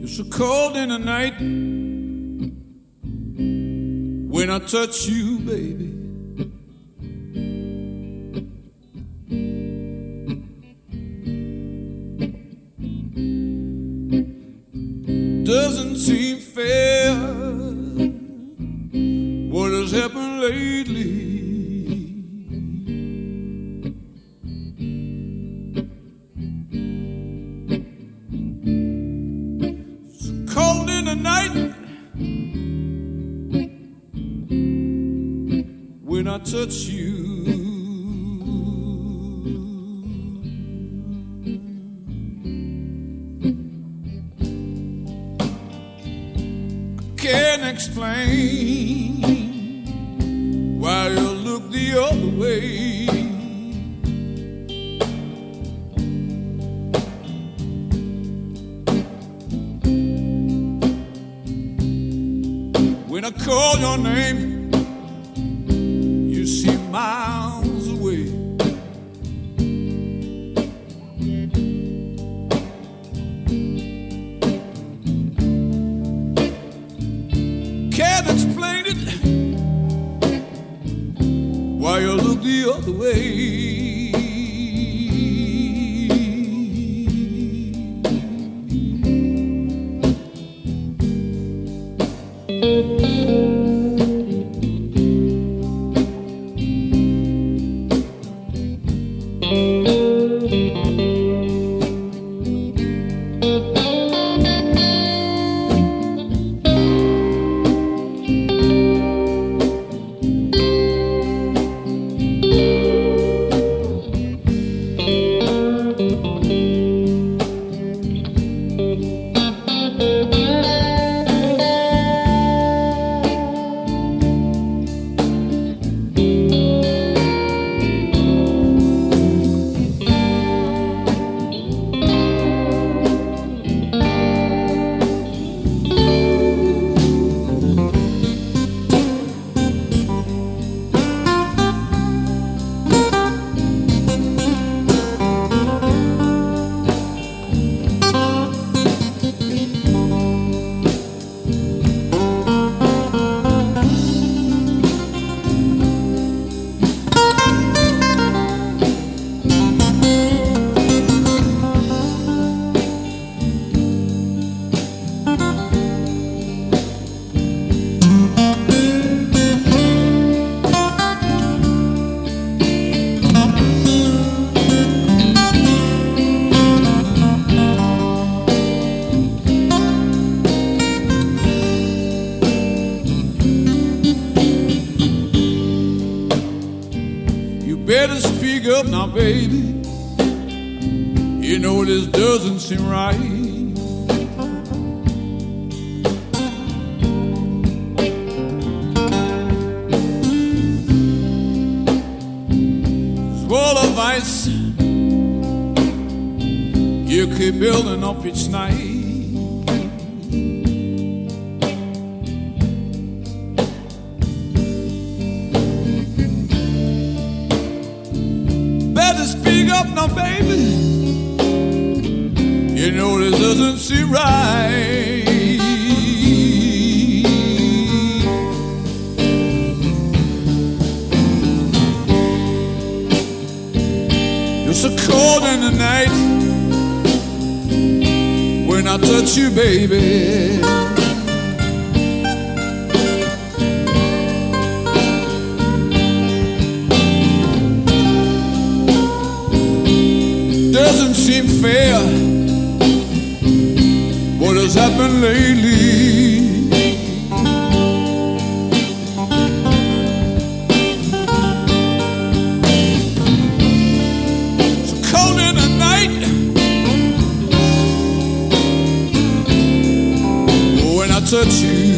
So cold in the night when I touch you, baby. Doesn't seem fair what has happened lately. The night when I touch you, I can't explain why you look the other way. When I call your name, you seem miles away. Can't explain it, why you look the other way. Better speak up now, baby. You know this doesn't seem right. This wall of ice you keep building up each night. Speak up now, baby. You know this doesn't seem right. You're so cold in the night when I touch you, baby. Doesn't seem fair what has happened lately. So cold in the night when I touch you.